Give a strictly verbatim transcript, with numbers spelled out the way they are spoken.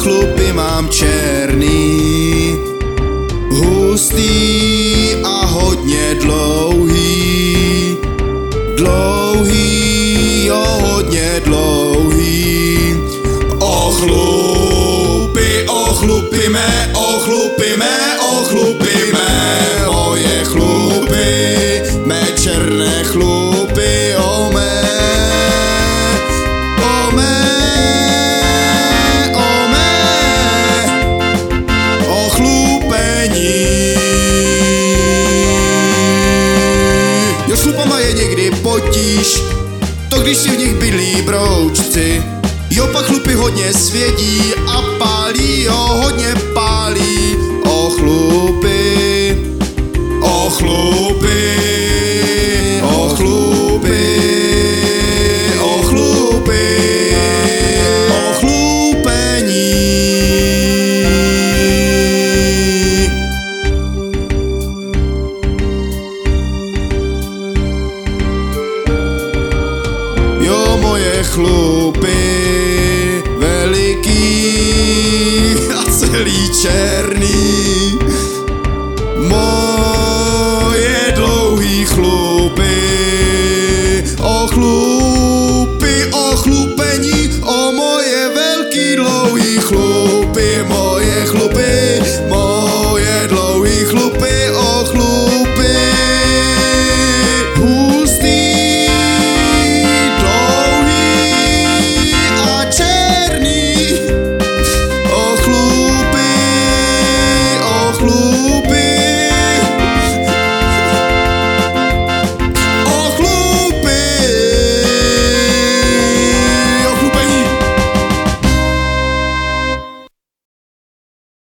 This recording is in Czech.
chlupy mám černý, hustý a hodně dlouhý, dlouhý, jo, hodně dlouhý. O chlupy, o chlupy mé, o chlupy mé, o chlupy mé, moje chlupy, mé černé chlupy, o mé, o mé, o mé, o chlupení. Jo, s chlupama je někdy potíž, to když si v nich bydlí broučci. Jo, pak chlupy hodně svědí a pálí, jo, hodně pálí. O chlupy, o chlupy, o chlupy, o chlupy, o chlupení. Jo, moje chlupy veliký a celý černý.